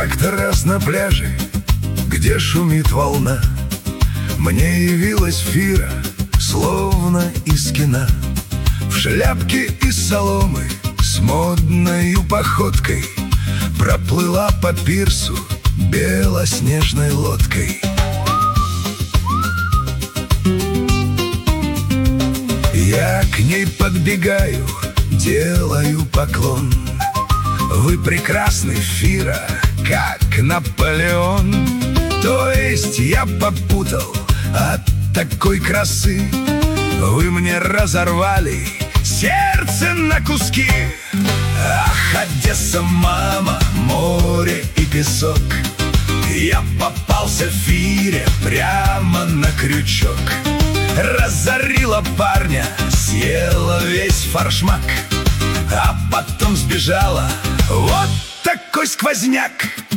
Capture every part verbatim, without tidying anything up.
Как-то раз на пляже, где шумит волна, мне явилась Фира, словно из кино. В шляпке из соломы, с модною походкой, проплыла по пирсу белоснежной лодкой. Я к ней подбегаю, делаю поклон. Вы прекрасны, Фира, как Наполеон. То есть я попутал от такой красы. Вы мне разорвали сердце на куски. Ах, Одесса, мама, море и песок. Я попался Фире прямо на крючок. Разорила парня, съела весь форшмак, а потом сбежала. Вот такой сквозняк.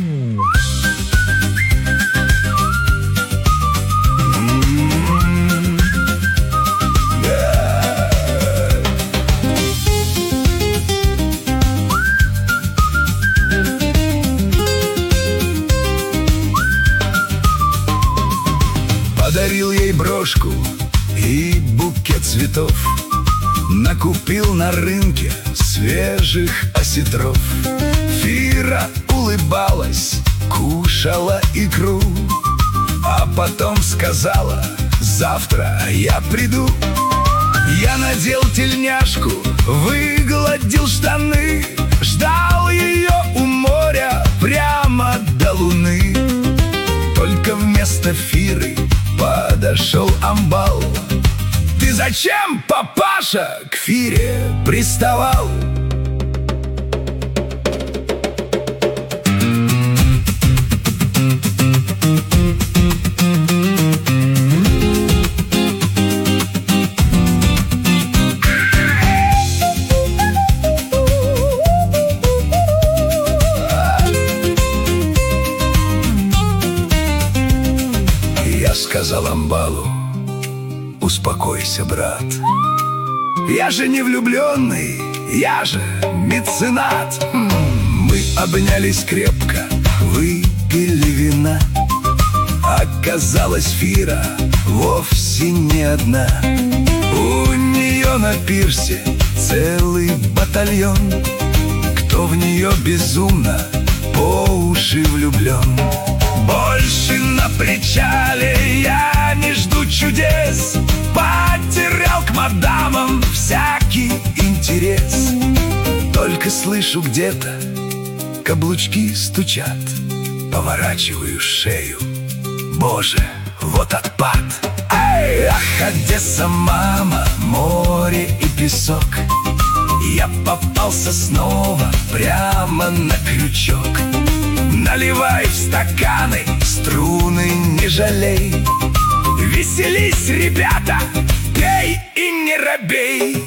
Подарил ей брошку и букет цветов, накупил на рынке свежих осетров. Фира улыбалась, кушала икру, а потом сказала: завтра я приду. Я надел тельняшку, выгладил штаны, ждал ее у моря прямо до луны. Только вместо Фиры подошел амбал. Ты зачем, папаша, к Фире приставал? Я сказал амбалу: успокойся, брат, я же не влюбленный, я же меценат. Мы обнялись крепко, выпили вина. Оказалась Фира вовсе не одна. У нее на пирсе целый батальон, кто в нее безумно по уши влюблен. Больше на причале я не жду чудес, потерял к мадамам всякий интерес. Только слышу где-то каблучки стучат, поворачиваю шею, боже, вот отпад. Эй, ах, Одесса, мама, море и песок. Я попался снова прямо на крючок. Наливай в стаканы, струны не жалей. Веселись, ребята, пей и не робей.